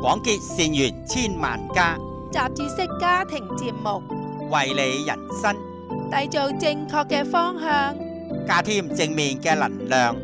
廣結善緣千萬家， 雜誌式家庭節目， 為你人生締造正確嘅方向， 加添正面嘅能量。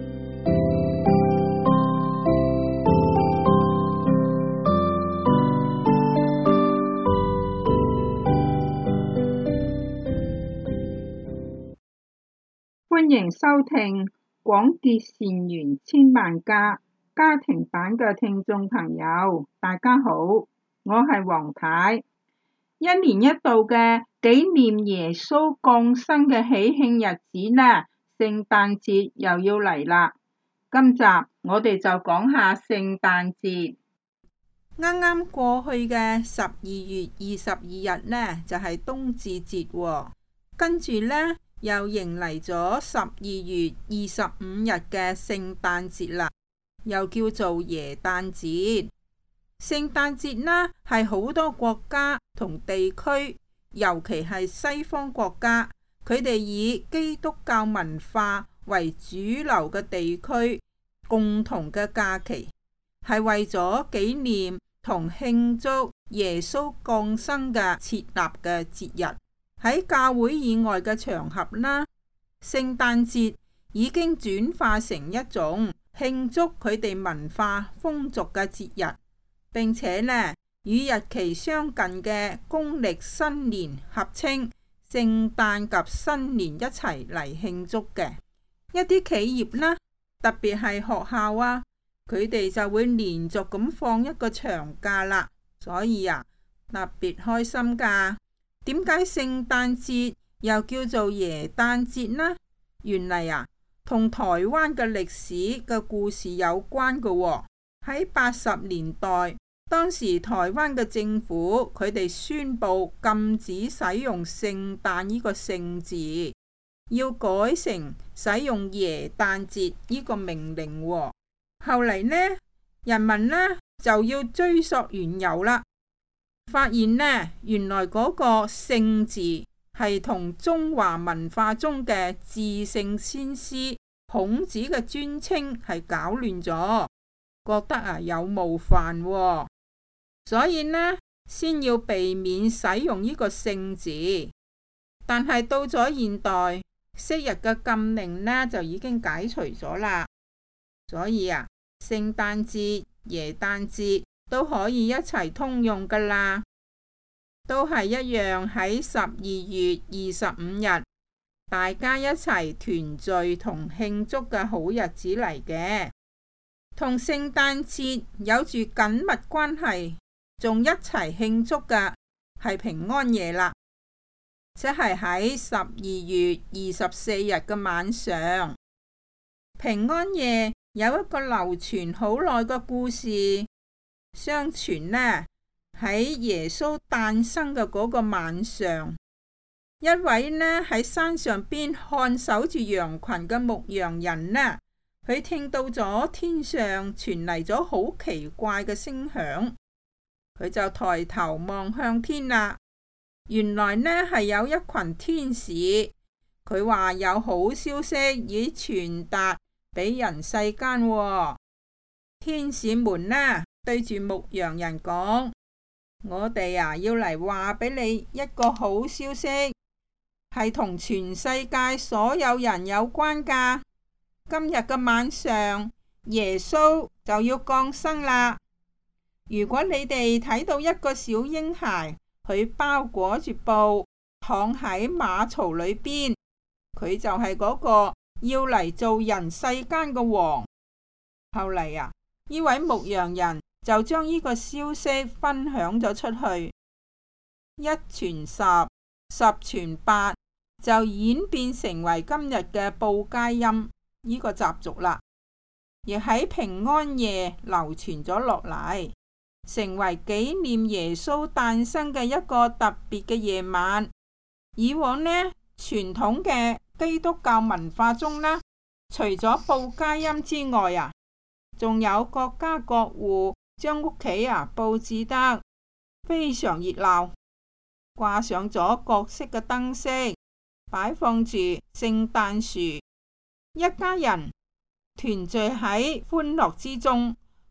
歡迎收聽廣結善緣千萬家家庭版嘅聽眾朋友，大家好，我係黃太。一年一度嘅紀念耶穌降生嘅喜慶日子呢，聖誕節又要嚟啦。今集我哋就講下聖誕節。 啱啱過去嘅12月22日呢，就係冬至節喎，跟住呢，又迎嚟咗12月25日嘅聖誕節啦，又叫做耶誕節。聖誕節呢，係好多國家同地區，尤其係西方國家，佢哋以基督教文化為主流嘅地區共同嘅假期，係為咗紀念同慶祝耶穌降生嘅設立嘅節日。喺教會以外嘅場合啦，聖誕節已經轉化成一種慶祝佢哋文化風俗嘅節日，並且呢，與日期相近嘅公歷新年合稱聖誕及新年一齊嚟慶祝嘅。一啲企業啦，特別係學校啊，佢哋就會連續咁放一個長假啦，所以啊，特別開心㗎。點解聖誕節又叫做耶誕節呢？原嚟啊，同台灣嘅歷史嘅故事有關嘅喎。喺80年代，當時台灣嘅政府佢哋宣布禁止使用聖誕呢個聖字，要改成使用耶誕節呢個命令喎。後嚟呢，人民呢就要追溯緣由啦。發現呢，原來嗰個聖字係同中華文化中嘅至聖先師孔子嘅尊稱係搞亂咗，覺得有冒犯喎，所以呢先要避免使用呢個聖字。但係到咗現代，昔日嘅禁令呢就已經解除咗啦，所以啊，聖誕節、耶誕節都可以一齊通用噶啦，都係一樣喺12月25日，大家一齊團聚同慶祝嘅好日子嚟嘅。同聖誕節有住緊密關係，仲一齊慶祝嘅係平安夜啦，即係喺12月24日嘅晚上。平安夜有一個流傳好耐嘅故事，相傳呢，喺耶穌誕生嘅嗰個晚上，一位呢喺山上邊看守住羊群嘅牧羊人呢，佢聽到咗天上傳嚟咗好奇怪嘅聲響，佢就抬頭望向天啦。原來呢係有一群天使，佢話有好消息已傳達俾人世間喎。天使們呢對住牧羊人講：我哋要嚟話俾你一個好消息，係同全世界所有人有關㗎。今日嘅晚上，耶穌就要降生啦。如果你哋睇到一個小嬰孩，佢包裹住布躺喺馬槽裏邊，佢就係嗰個要嚟做人世間嘅王。後嚟呢位牧羊人就將呢個消息分享咗出去，一傳十，十傳百，就演變成為今日嘅報佳音呢個習俗啦，亦喺平安夜流傳咗落嚟，成為紀念耶穌誕生嘅一個特別嘅夜晚。以往呢，傳統嘅基督教文化中呢，除咗報佳音之外仲有各家各戶將屋企佈置得非常熱鬧，掛上咗各式嘅燈飾，擺放住聖誕樹，一家人團聚喺歡樂之中，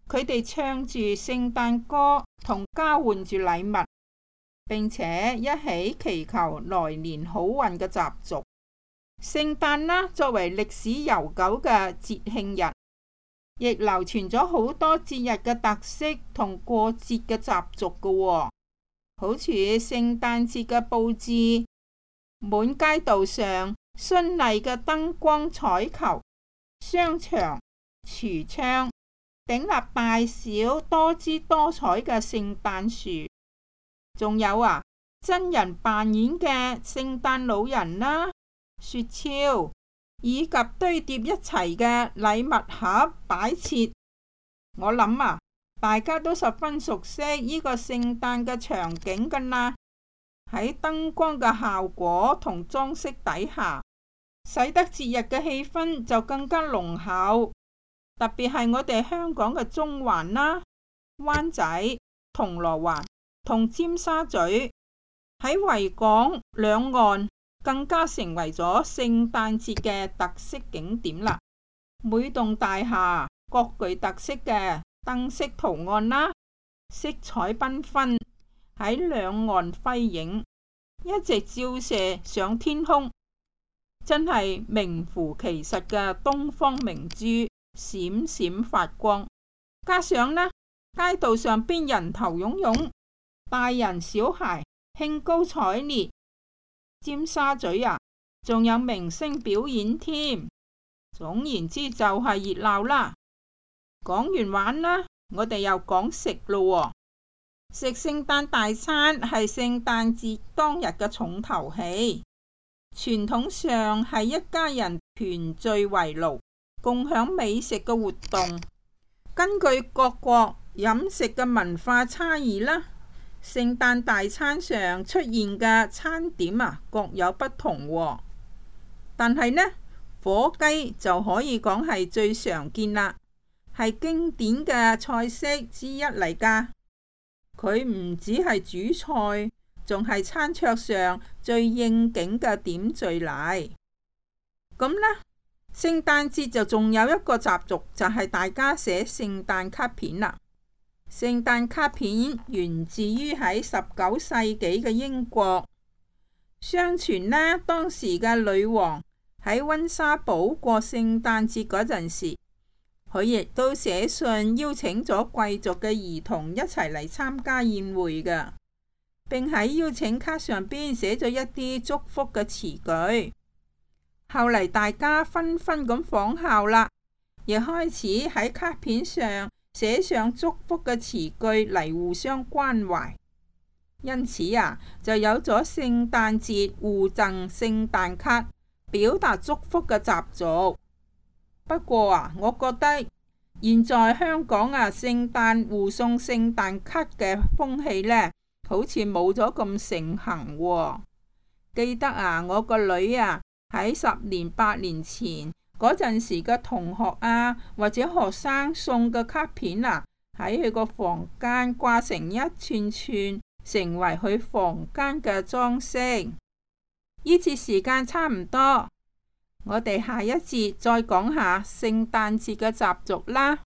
佢哋唱住聖誕歌同交換住禮物，並且一起祈求來年好運嘅習俗。聖誕啦，作為歷史悠久嘅節慶日，亦流傳咗好多節日嘅特色同過節嘅習俗㗎，好似聖誕節嘅佈置，滿街道上絢麗嘅燈光彩球，商場、櫥窗頂立大小多姿多彩嘅聖誕樹，仲有真人扮演嘅聖誕老人啦、雪橇，以及堆疊一齊嘅禮物盒擺設。我諗大家都十分熟悉呢個聖誕嘅場景㗎啦。喺燈光嘅效果同裝飾底下，使得節日嘅氣氛就更加濃厚。特別係我哋香港嘅中環啦、灣仔、銅鑼灣同尖沙咀，喺維港兩岸更加成為咗聖誕節嘅特色景點啦。每棟大廈各具特色嘅燈飾圖案啦，色彩繽紛，喺兩岸輝映，一直照射上天空，真係名副其實嘅東方明珠，閃閃發光。加上街道上邊人頭湧湧，大人小孩興高采烈。尖沙咀仲有明星表演添。總言之就係熱鬧啦。講完玩啦，我哋又講食咯。食聖誕大餐係聖誕節當日嘅重頭戲，傳統上係一家人團聚圍爐，共享美食嘅活動。根據各國飲食嘅文化差異啦，聖誕大餐上出現嘅餐點各有不同。但係火雞就可以講係最常見啦，係經典嘅菜式之一嚟㗎。佢唔止係主菜，仲係餐桌上最應景嘅點綴嚟。咁聖誕節就仲有一個習俗，就係大家寫聖誕卡片啦。聖誕卡片源自於喺19世紀嘅英國，相傳當時嘅女王喺溫莎堡過聖誕節嗰陣時，佢亦都寫信邀請咗貴族嘅兒童一齊嚟參加宴會嘅，並喺邀請卡上邊寫咗一啲祝福嘅詞句。後嚟大家紛紛咁仿效啦，亦開始喺卡片上寫上祝福嘅詞句嚟互相關懷。因此就有咗聖誕節互贈聖誕卡，表達祝福嘅習俗。不過我覺得現在香港聖誕互送聖誕卡嘅風氣好似冇咗咁盛行。記得我個女喺10年8年前嗰陣時嘅同學或者學生送嘅卡片喺佢個房間掛成一串串，成為佢房間嘅裝飾。呢次時間差唔多，我哋下一節再講下聖誕節嘅習俗啦。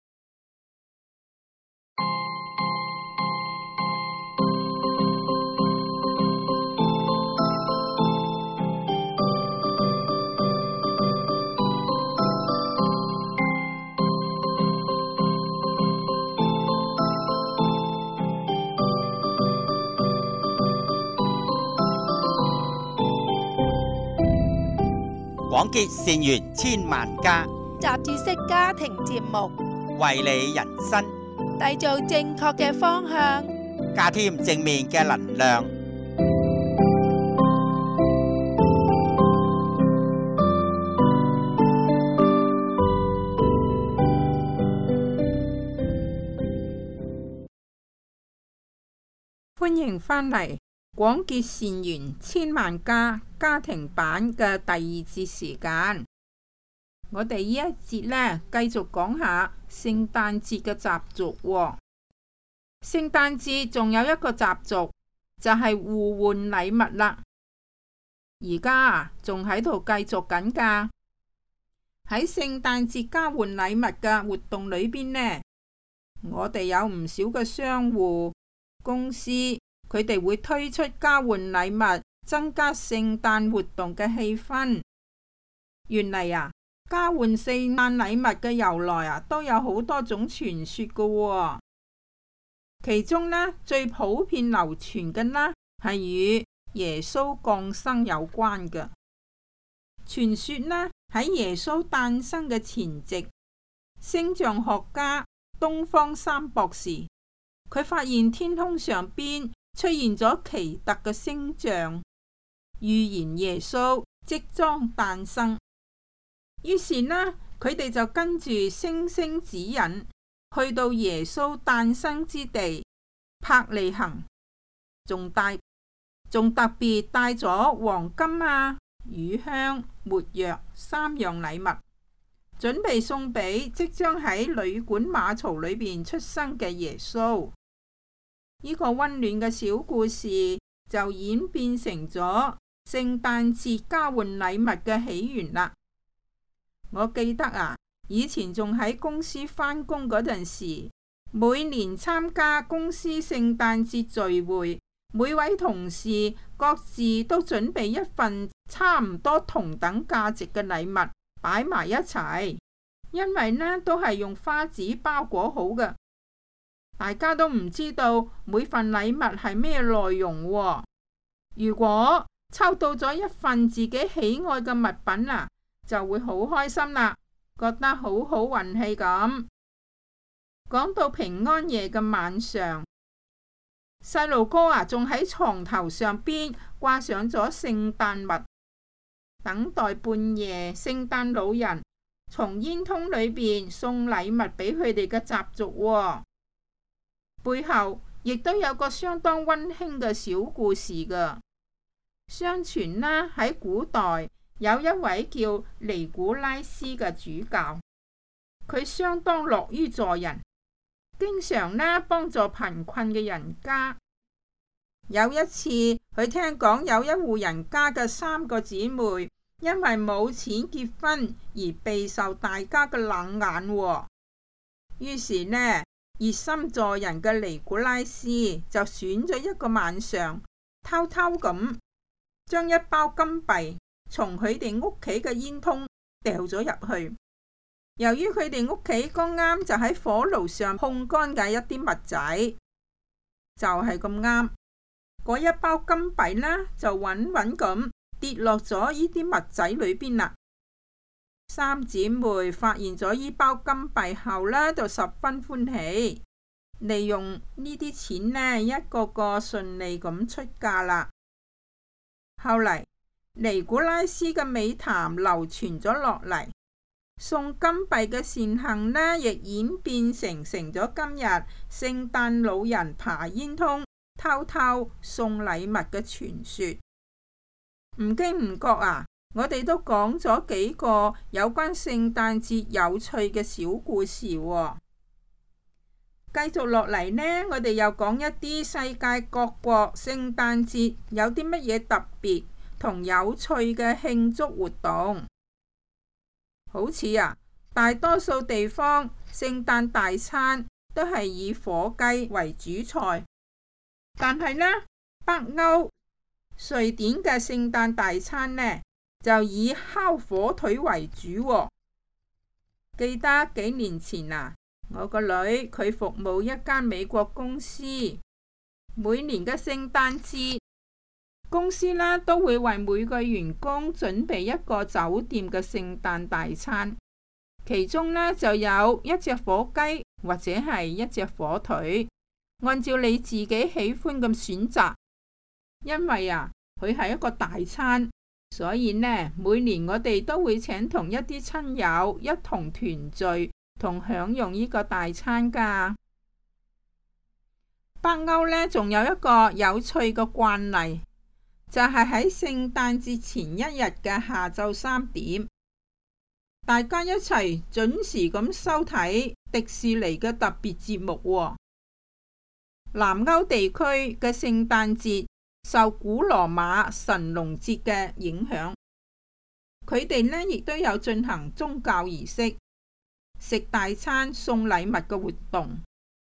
廣結善緣千萬家， 集注式家庭節目， 為你人生締造正確嘅方向， 加添正面嘅能量。 歡迎返嚟廣結善緣千萬家家庭版嘅第2節時間。我哋呢一節繼續講下聖誕節嘅習俗。聖誕節仲有一個習俗，就係互換禮物啦。而家仲喺度繼續緊㗎。喺聖誕節交換禮物嘅活動裏邊我哋有唔少嘅商戶公司，佢哋會推出交換禮物，增加聖誕活動嘅氣氛。原嚟啊，交換聖誕禮物嘅由來都有好多種傳說㗎。其中最普遍流傳嘅係與耶穌降生有關嘅傳說。喺耶穌誕生嘅前夕，星象學家東方三博士，佢發現天空上邊出現咗奇特嘅星象，預言耶穌即將誕生。於是佢哋就跟住星星指引，去到耶穌誕生之地伯利恆，仲特別帶咗黃金乳香、沒藥3樣禮物，準備送俾即將喺旅館馬槽裏邊出生嘅耶穌。呢個溫暖嘅小故事就演變成咗聖誕節交換禮物嘅起源啦。我記得以前仲喺公司返工嗰陣時，每年參加公司聖誕節聚會，每位同事各自都準備一份差唔多同等價值嘅禮物擺埋一齊，因為都係用花紙包裹好嘅，大家都唔知道每份禮物係咩內容。如果抽到咗一份自己喜愛嘅物品就會好開心啦，覺得好好運氣咁。講到平安夜嘅晚上，細路哥仲喺床頭上邊掛上咗聖誕襪，等待半夜聖誕老人從煙囪裏邊送禮物俾佢哋嘅習俗。背後亦都有個相當溫馨嘅小故事噶。相傳喺古代有一位叫尼古拉斯嘅主教，佢相當樂於助人，經常幫助貧困嘅人家。有一次，佢聽講有一戶人家嘅3個姊妹因為冇錢結婚而備受大家嘅冷眼。於是熱心助人嘅尼古拉斯就選咗一個晚上，偷偷咁將一包金幣從佢哋屋企嘅煙囪掉咗入去。由於佢哋屋企剛啱就喺火爐上烘乾嘅一啲襪仔，就係咁啱，嗰一包金幣就穩穩咁跌落咗呢啲襪仔裏邊啦。3姊妹發現咗呢包金幣後就十分歡喜，利用呢啲錢一個個順利咁出嫁啦。後嚟尼古拉斯嘅美談流傳咗落嚟，送金幣嘅善行亦演變成咗今日聖誕老人爬煙囪偷偷送禮物嘅傳說。唔經唔覺我哋都講咗幾個有關聖誕節有趣嘅小故事。繼續落嚟我哋又講一啲世界各國聖誕節有啲乜嘢特別同有趣嘅慶祝活動。好似大多數地方聖誕大餐都係以火雞為主菜，但係北歐瑞典嘅聖誕大餐就以烤火腿為主。記得幾年前我個女佢服務一間美國公司，每年嘅聖誕節，公司都會為每個員工準備一個酒店嘅聖誕大餐，其中就有一隻火雞或者係一隻火腿，按照你自己喜歡咁選擇。因為佢係一個大餐，所以每年我哋都會請同一啲親友一同團聚同享用呢個大餐噶。北歐仲有一個有趣嘅慣例，就係喺聖誕節前一日嘅下晝3點，大家一齊準時咁收睇迪士尼嘅特別節目。南歐地區嘅聖誕節受古羅馬神農節嘅影響，佢哋亦都有進行宗教儀式、食大餐、送禮物嘅活動。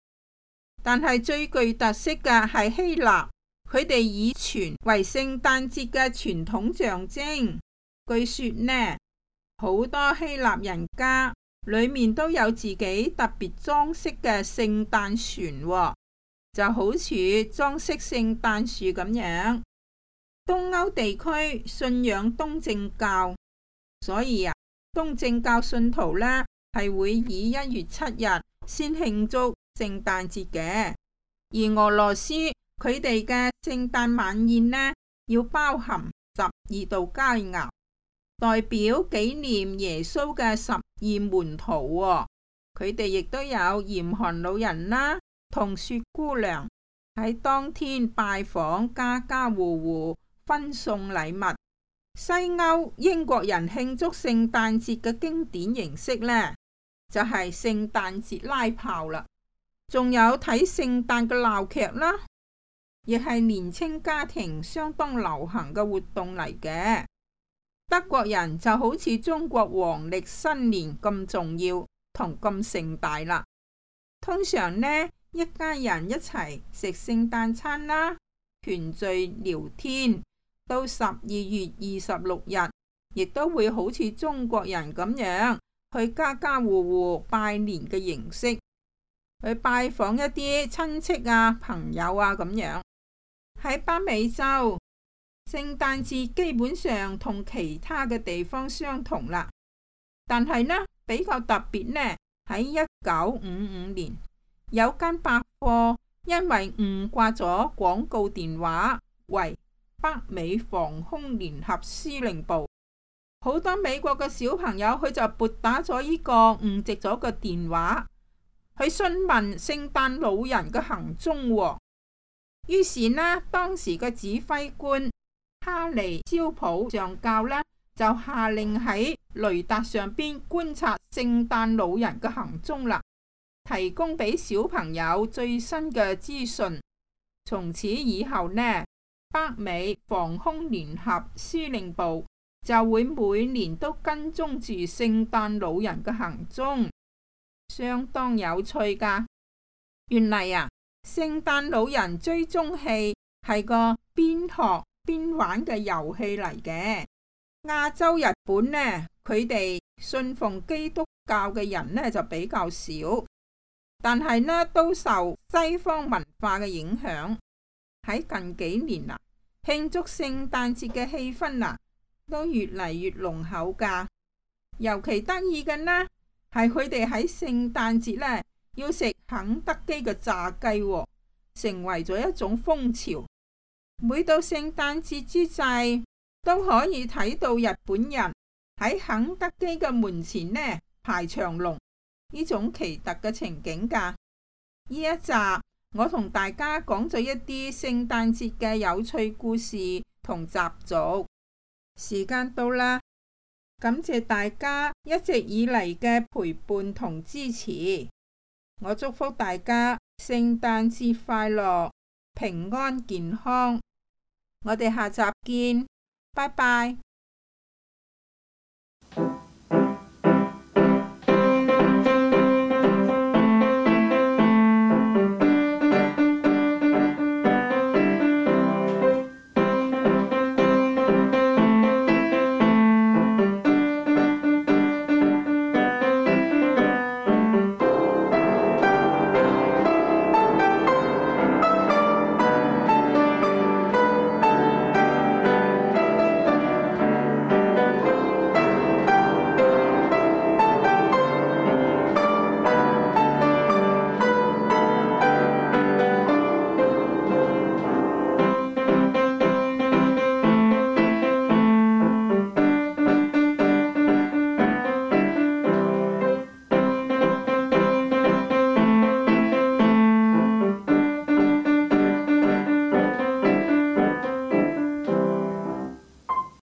但係最具特色嘅係希臘，佢哋以船為聖誕節嘅傳統象徵。據說呢，好多希臘人家裏面都有自己特別裝飾嘅聖誕船，就好似裝飾聖誕樹咁樣。東歐地區信仰東正教，所以東正教信徒呢係會以1月7日先慶祝聖誕節嘅。而俄羅斯佢哋嘅聖誕晚宴呢，要包含12道佳肴，代表紀念耶穌嘅12門徒。佢哋亦都有嚴寒老人啦，同雪姑娘喺當天拜訪家家戶戶，分送禮物。西歐英國人慶祝聖誕節嘅經典形式呢，就係聖誕節拉炮啦，仲有睇聖誕嘅鬧劇啦，亦係年輕家庭相當流行嘅活動嚟嘅。德國人就好似中國黃曆新年咁重要同咁盛大啦。通常呢，一家人一齊食聖誕餐啦，團聚聊天。到12月26日，亦都會好似中國人咁樣去家家戶戶拜年嘅形式，去拜訪一啲親戚啊、朋友啊咁樣。喺北美洲，聖誕節基本上同其他嘅地方相同啦，但係呢，比較特別呢，喺1955年有間百貨因為誤掛咗廣告電話為北美防空聯合司令部，好多美國嘅小朋友佢就撥打咗呢個誤植咗個電話去詢問聖誕老人嘅行蹤。於是呢，當時嘅指揮官哈利肖普上校呢，就下令喺雷達上邊觀察聖誕老人嘅行蹤啦，提供俾小朋友最新嘅資訊。從此以後呢，北美防空聯合司令部就會每年都跟蹤住聖誕老人嘅行蹤，相當有趣噶。原嚟聖誕老人追蹤器係個邊學邊玩嘅遊戲嚟嘅。亞洲日本呢，佢哋信奉基督教嘅人呢就比較少，但係呢都受西方文化嘅影響。喺近幾年慶祝聖誕節嘅氣氛都越嚟越濃厚噶。尤其得意嘅呢，係佢哋喺聖誕節呢要食肯德基嘅炸雞，成為咗一種風潮。每到聖誕節之際，都可以睇到日本人喺肯德基嘅門前呢排長龍，呢種奇特嘅情景噶。呢一集我同大家講咗一啲聖誕節嘅有趣故事同習俗。時間到啦，感謝大家一直以嚟嘅陪伴同支持。我祝福大家聖誕節快樂，平安健康。我哋下集見，拜拜。